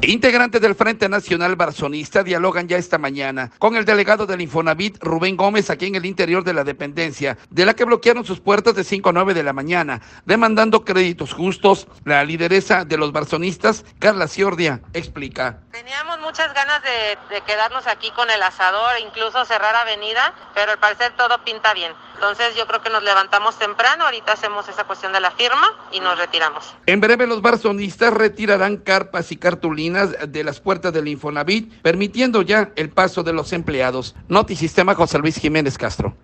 Integrantes del Frente Nacional Barzonista dialogan ya esta mañana con el delegado del Infonavit, Rubén Gómez, aquí en el interior de la dependencia, de la que bloquearon sus puertas de 5 a 9 de la mañana, demandando créditos justos. La lideresa de los barzonistas, Carla Ciordia, explica. Teníamos muchas ganas de quedarnos aquí con el asador, incluso cerrar avenida, pero al parecer todo pinta bien. Entonces yo creo que nos levantamos temprano, ahorita hacemos esa cuestión de la firma y nos retiramos. En breve los barzonistas retirarán carpas y cartulinas de las puertas del Infonavit, permitiendo ya el paso de los empleados. Notisistema, José Luis Jiménez Castro.